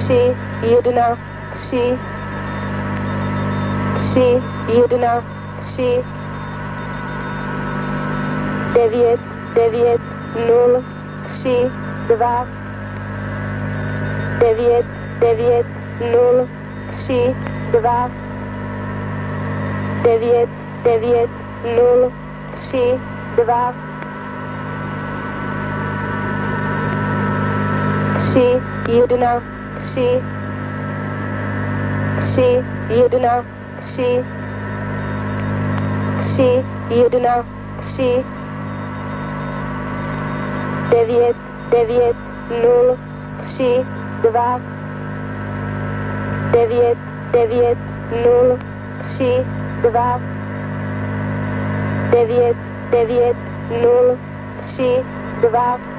3, 1, 3, 3, 1, 3, 9, 9, 0, 3, 2, 9, 9, 0, 3, 2, 9, 9, 0, 3, 2, 3, 1, 3, 3, 1, 3, 3, 1, 3, 9, 9, 0, 3, 2, 9, 9, 0, 3, 2, 9, 9, 0, 3, 2,